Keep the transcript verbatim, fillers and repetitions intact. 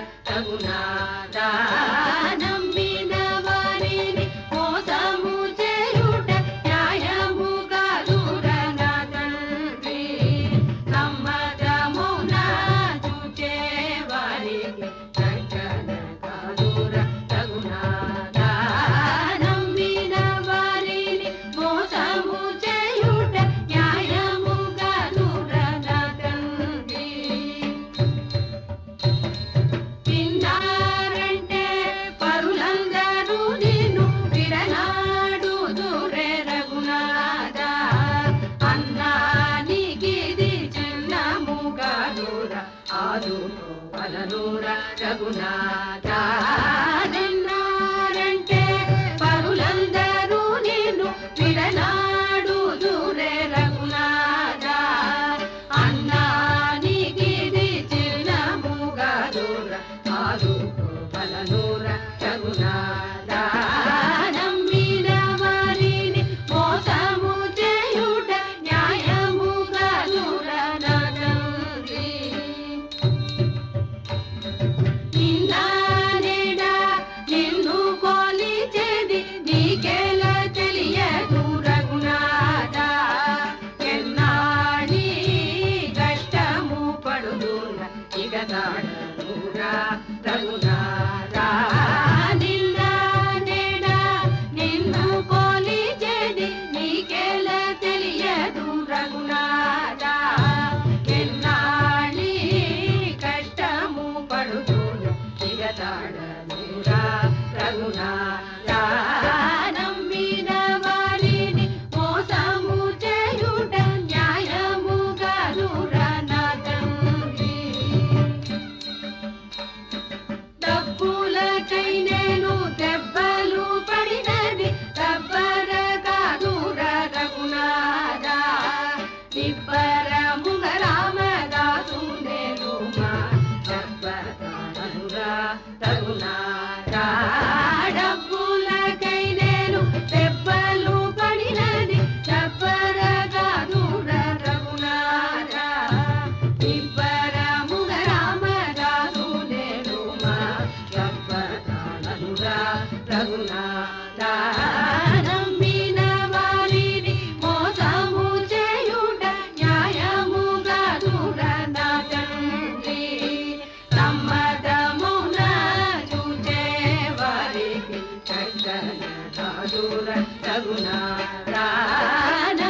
రఘునాథా నమ్మిన వారిని మోసము చేయుట న్యాయము కాదురా నా తండ్రి సమ్మతమున చూచే వారికి రక్షణ కాదురా రఘునాథా నమ్మిన వారిని మోసము చేయుట న్యాయము కాదురా నా తండ్రి విన్నారంటే పరులందరూ నిన్ను విడనాడుదురే రఘునాథా అన్నానికిది చిన్నము కాదురా ఆదుకోవలనురా రఘునాథా విన్నారంటే పరులందరూ నిన్ను విడనాడుదురే రఘునాథా అన్నానికిది చిన్నము కాదురా ఆదుకోవలనురా రఘునాథా నమ్మిన వారిని మోసము చేయుట న్యాయము కాదురా నా తండ్రి నిన్న నేడ నిన్ను కొలిచేది నీకెలా తెలియదు రఘునాథా ఎన్నాడి కష్టము పడుదురా ఇక తాడనురా రఘునాథా నిన్న నేడ నిన్ను కొలిచేది నీకెలా తెలియదు రఘునాథా ఎన్నాడి కష్టము పడుదురా ఇక తాడనురా రఘునాథా నమ్మిన వారిని మోసము చేయుట న్యాయము కాదురా నా తండ్రి డబ్బులకై నేను దెబ్బలు పడినది దబ్బర కాదురా రఘునాథా నిబ్బరముగ రామదాసు నేను మా దబ్బరనురా రఘునాథా డబ్బులకై నేను దెబ్బలు పడినది దబ్బర కాదురా రఘునాథా నిబ్బరముగ రామదాసు నేను మా దబ్బరనురా రఘునాథా నమ్మిన వారిని మోసము చేయుట న్యాయము కాదురా నా తండ్రి సమ్మతమున చూచే వారికి చక్కన కాదురా రఘునాథా